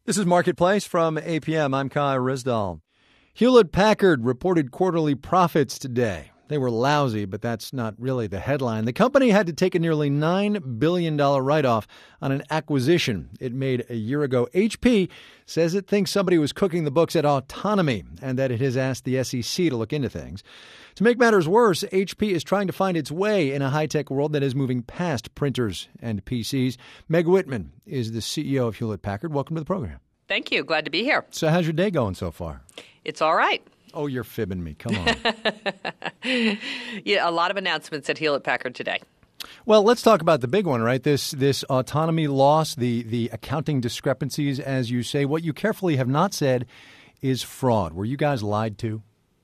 This is Marketplace from APM. I'm Kai Ryssdal. Hewlett-Packard reported quarterly profits today. They were lousy, but that's not really the headline. The company had to take a nearly $9 billion write-off on an acquisition it made a year ago. HP says it thinks somebody was cooking the books at Autonomy and that it has asked the SEC to look into things. To make matters worse, HP is trying to find its way in a high-tech world that is moving past printers and PCs. Meg Whitman is the CEO of Hewlett-Packard. Welcome to the program. Thank you. Glad to be here. So how's your day going so far? It's all right. Oh, you're fibbing me. Come on. Yeah, a lot of announcements at Hewlett-Packard today. Well, let's talk about the big one, right? This Autonomy loss, the accounting discrepancies, as you say. What you carefully have not said is fraud. Were you guys lied to?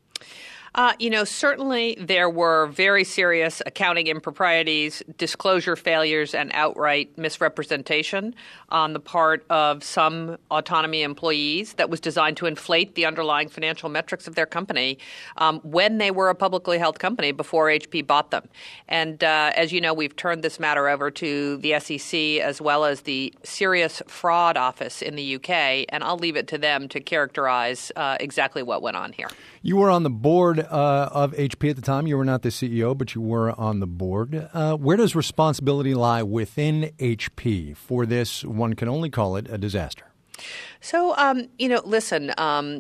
Certainly there were very serious accounting improprieties, disclosure failures, and outright misrepresentation on the part of some Autonomy employees that was designed to inflate the underlying financial metrics of their company when they were a publicly held company before HP bought them. And as you know, we've turned this matter over to the SEC as well as the Serious Fraud Office in the UK, and I'll leave it to them to characterize exactly what went on here. You were on the board of HP at the time. You were not the CEO, but you were on the board. Where does responsibility lie within HP for this? One can only call it a disaster. So, listen,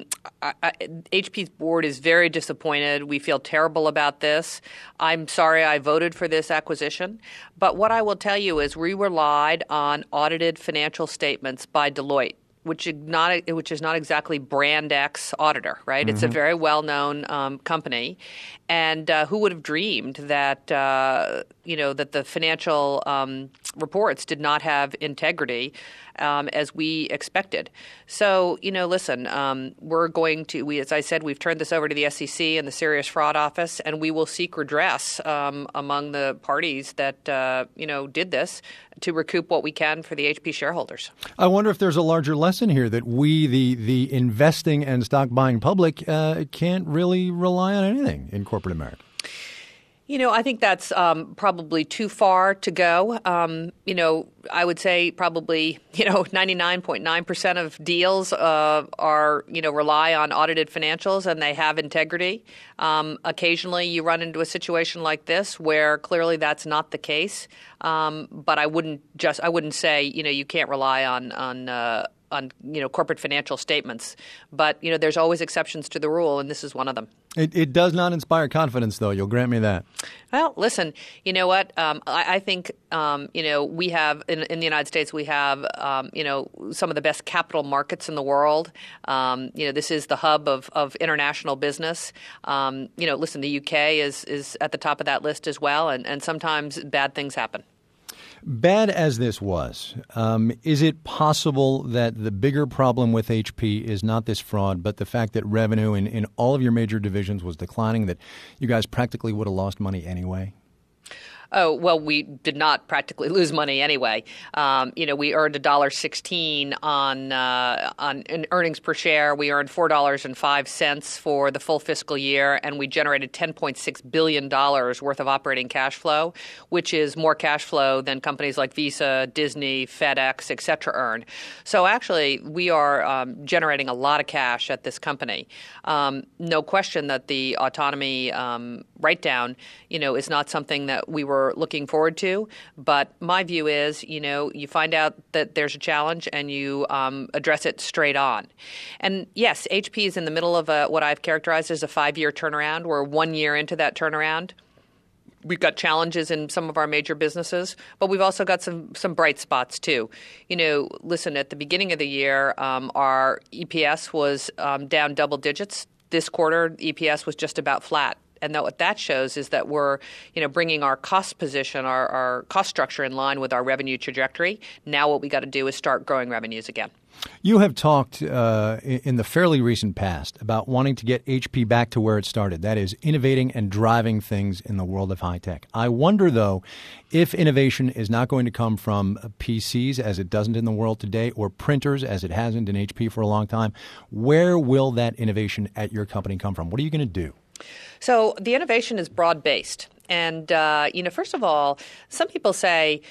HP's board is very disappointed. We feel terrible about this. I'm sorry I voted for this acquisition. But what I will tell you is we relied on audited financial statements by Deloitte, which is not exactly brand X auditor, right? Mm-hmm. It's a very well-known company. And who would have dreamed that, that the financial reports did not have integrity as we expected. So, listen, we're going to, as I said, we've turned this over to the SEC and the Serious Fraud Office, and we will seek redress among the parties that, did this to recoup what we can for the HP shareholders. I wonder if there's a larger lesson here that we, the investing and stock buying public, can't really rely on anything in corporate America. I think that's probably too far to go. I would say probably, 99.9% of deals rely on audited financials and they have integrity. Occasionally you run into a situation like this where clearly that's not the case. But I wouldn't say, you can't rely on corporate financial statements. But, there's always exceptions to the rule, and this is one of them. It does not inspire confidence, though. You'll grant me that. Well, listen, you know what? I think, we have in the United States, we have, some of the best capital markets in the world. This is the hub of international business. Listen, the UK is at the top of that list as well, and sometimes bad things happen. Bad as this was, is it possible that the bigger problem with HP is not this fraud, but the fact that revenue in all of your major divisions was declining, that you guys practically would have lost money anyway? Oh, well, we did not practically lose money anyway. We earned $1.16 on earnings per share. We earned $4.05 for the full fiscal year, and we generated $10.6 billion worth of operating cash flow, which is more cash flow than companies like Visa, Disney, FedEx, et cetera, earn. So actually, we are generating a lot of cash at this company. No question that the Autonomy write-down, is not something that we were looking forward to. But my view is, you find out that there's a challenge and you address it straight on. And yes, HP is in the middle of what I've characterized as a 5-year turnaround. We're 1 year into that turnaround. We've got challenges in some of our major businesses, but we've also got some bright spots too. Listen, at the beginning of the year, our EPS was down double digits. This quarter, EPS was just about flat. And what that shows is that we're, bringing our cost position, our cost structure in line with our revenue trajectory. Now what we got to do is start growing revenues again. You have talked in the fairly recent past about wanting to get HP back to where it started. That is, innovating and driving things in the world of high tech. I wonder, though, if innovation is not going to come from PCs as it doesn't in the world today, or printers as it hasn't in HP for a long time. Where will that innovation at your company come from? What are you going to do? So the innovation is broad-based. And, first of all, some people say,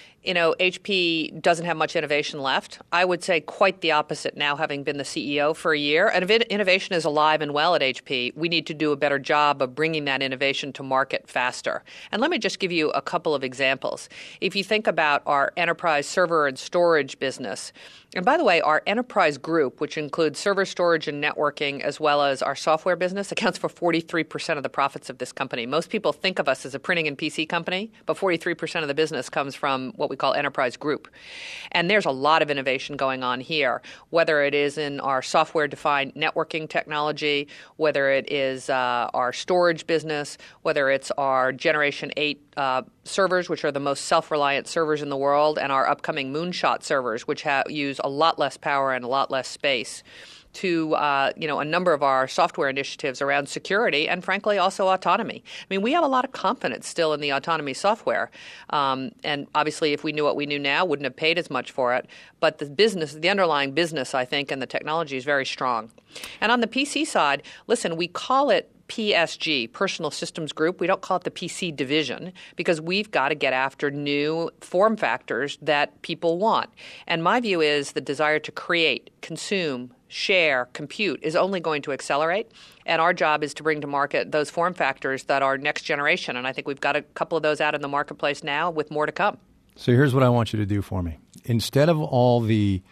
HP doesn't have much innovation left. I would say quite the opposite now, having been the CEO for a year. And if innovation is alive and well at HP, we need to do a better job of bringing that innovation to market faster. And let me just give you a couple of examples. If you think about our enterprise server and storage business, and by the way, our enterprise group, which includes server storage and networking, as well as our software business, accounts for 43% of the profits of this company. Most people think of us as a printing and PC company, but 43% of the business comes from what we call enterprise group. And there's a lot of innovation going on here, whether it is in our software-defined networking technology, whether it is our storage business, whether it's our Generation 8 servers, which are the most self-reliant servers in the world, and our upcoming Moonshot servers, which use a lot less power and a lot less space, to a number of our software initiatives around security and, frankly, also autonomy. I mean, we have a lot of confidence still in the autonomy software. And obviously, if we knew what we knew now, wouldn't have paid as much for it. But the underlying business, I think, and the technology is very strong. And on the PC side, listen, we call it PSG, Personal Systems Group. We don't call it the PC division because we've got to get after new form factors that people want. And my view is the desire to create, consume, share, compute is only going to accelerate. And our job is to bring to market those form factors that are next generation. And I think we've got a couple of those out in the marketplace now with more to come. So here's what I want you to do for me. Instead of all the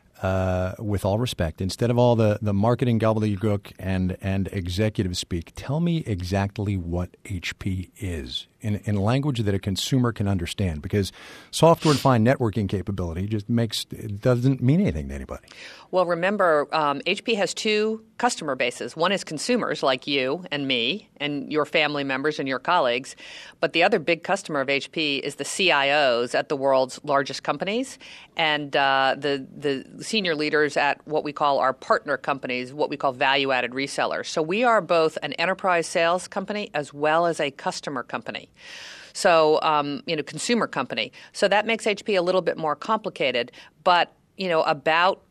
with all respect, instead of all the marketing gobbledygook and executive speak, tell me exactly what HP is in language that a consumer can understand, because software-defined networking capability doesn't mean anything to anybody. Well, remember, HP has two customer bases. One is consumers like you and me and your family members and your colleagues. But the other big customer of HP is the CIOs at the world's largest companies and the senior leaders at what we call our partner companies, what we call value-added resellers. So we are both an enterprise sales company as well as a customer company. So, consumer company. So that makes HP a little bit more complicated. But, about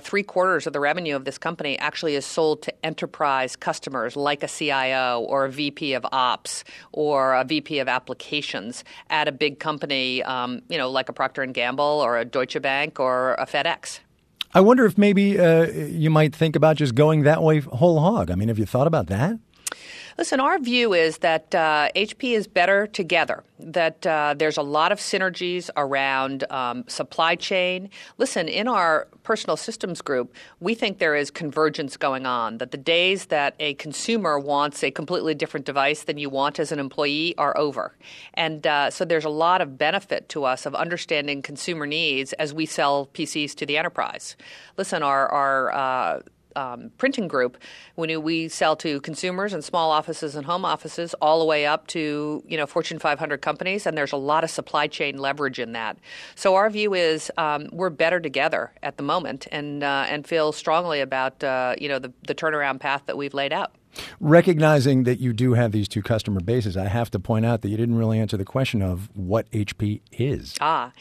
3/4 of the revenue of this company actually is sold to enterprise customers like a CIO or a VP of Ops or a VP of Applications at a big company, like a Procter & Gamble or a Deutsche Bank or a FedEx. I wonder if maybe you might think about just going that way whole hog. I mean, have you thought about that? Listen, our view is that HP is better together, that there's a lot of synergies around supply chain. Listen, in our personal systems group, we think there is convergence going on, that the days that a consumer wants a completely different device than you want as an employee are over. And so there's a lot of benefit to us of understanding consumer needs as we sell PCs to the enterprise. Listen, our printing group, when we sell to consumers and small offices and home offices all the way up to Fortune 500 companies, and there's a lot of supply chain leverage in that. So our view is we're better together at the moment and feel strongly about the turnaround path that we've laid out. Recognizing that you do have these two customer bases, I have to point out that you didn't really answer the question of what HP is.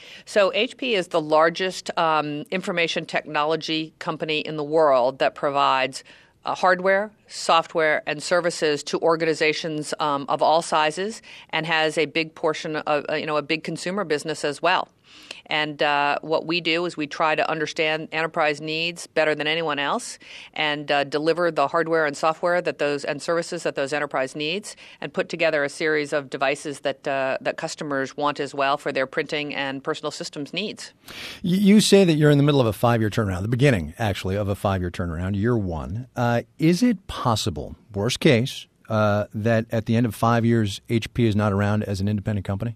So HP is the largest information technology company in the world that provides hardware, software, and services to organizations of all sizes, and has a big portion of a big consumer business as well. And what we do is we try to understand enterprise needs better than anyone else, and deliver the hardware and software and services that those enterprise needs, and put together a series of devices that customers want as well for their printing and personal systems needs. You say that you're in the middle of a 5-year turnaround, the beginning, actually, of a 5-year turnaround, year one. Is it possible, worst case, that at the end of 5 years, HP is not around as an independent company?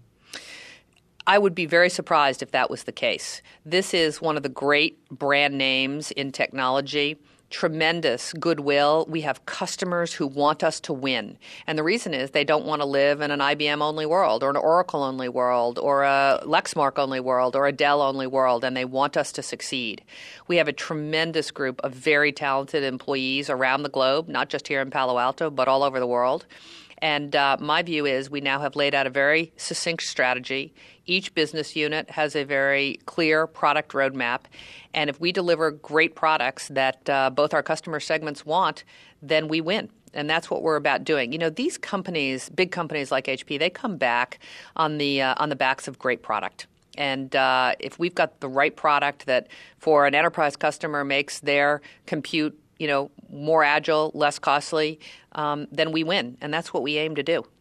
I would be very surprised if that was the case. This is one of the great brand names in technology. Tremendous goodwill. We have customers who want us to win. And the reason is they don't want to live in an IBM-only world or an Oracle-only world or a Lexmark-only world or a Dell-only world, and they want us to succeed. We have a tremendous group of very talented employees around the globe, not just here in Palo Alto, but all over the world. And my view is we now have laid out a very succinct strategy. Each business unit has a very clear product roadmap. And if we deliver great products that both our customer segments want, then we win. And that's what we're about doing. These companies, big companies like HP, they come back on the backs of great product. And if we've got the right product that for an enterprise customer makes their compute, more agile, less costly, then we win. And that's what we aim to do.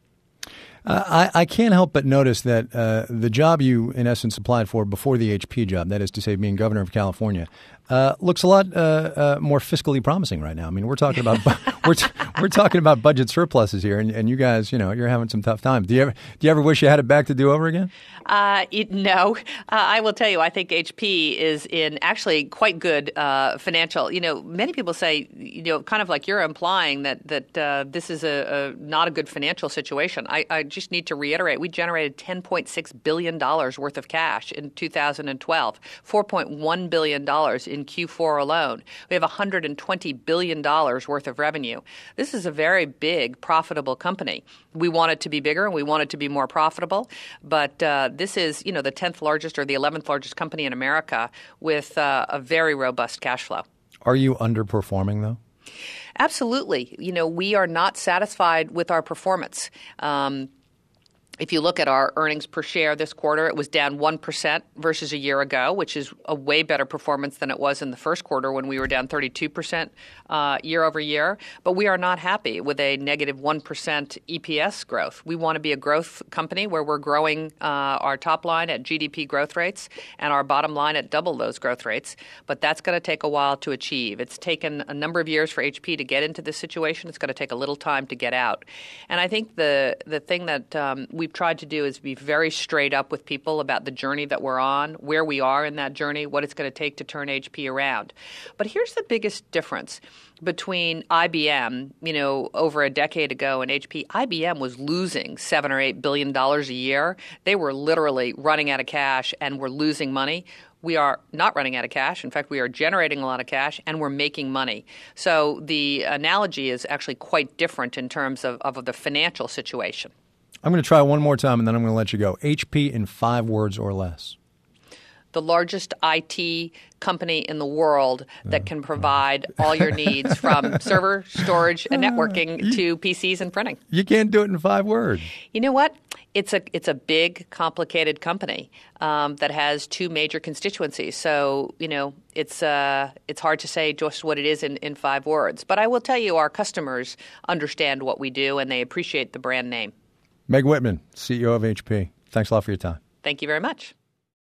I can't help but notice that the job you, in essence, applied for before the HP job, that is to say being governor of California, looks a lot more fiscally promising right now. I mean, we're talking about we're talking about budget surpluses here, and you guys, you're having some tough times. Do you ever wish you had it back to do over again? No. I will tell you, I think HP is in actually quite good financial. Many people say, kind of like you're implying that this is a not a good financial situation. I just need to reiterate, we generated $10.6 billion worth of cash in 2012, $4.1 billion in Q4 alone. We have $120 billion worth of revenue. This is a very big, profitable company. We want it to be bigger and we want it to be more profitable, but this is, the 10th largest or the 11th largest company in America with a very robust cash flow. Are you underperforming, though? Absolutely. We are not satisfied with our performance. If you look at our earnings per share this quarter, it was down 1% versus a year ago, which is a way better performance than it was in the first quarter when we were down 32% year over year. But we are not happy with a negative 1% EPS growth. We want to be a growth company where we're growing our top line at GDP growth rates and our bottom line at double those growth rates. But that's going to take a while to achieve. It's taken a number of years for HP to get into this situation. It's going to take a little time to get out. And I think the thing that we've tried to do is be very straight up with people about the journey that we're on, where we are in that journey, what it's going to take to turn HP around. But here's the biggest difference between IBM, over a decade ago and HP. IBM was losing $7 or $8 billion a year. They were literally running out of cash and were losing money. We are not running out of cash. In fact, we are generating a lot of cash and we're making money. So the analogy is actually quite different in terms of the financial situation. I'm going to try one more time and then I'm going to let you go. HP in 5 words or less. The largest IT company in the world that can provide all your needs from server, storage, and networking to PCs and printing. You can't do it in 5 words. You know what? It's a big, complicated company that has 2 major constituencies. So, it's hard to say just what it is in 5 words. But I will tell you, our customers understand what we do and they appreciate the brand name. Meg Whitman, CEO of HP. Thanks a lot for your time. Thank you very much.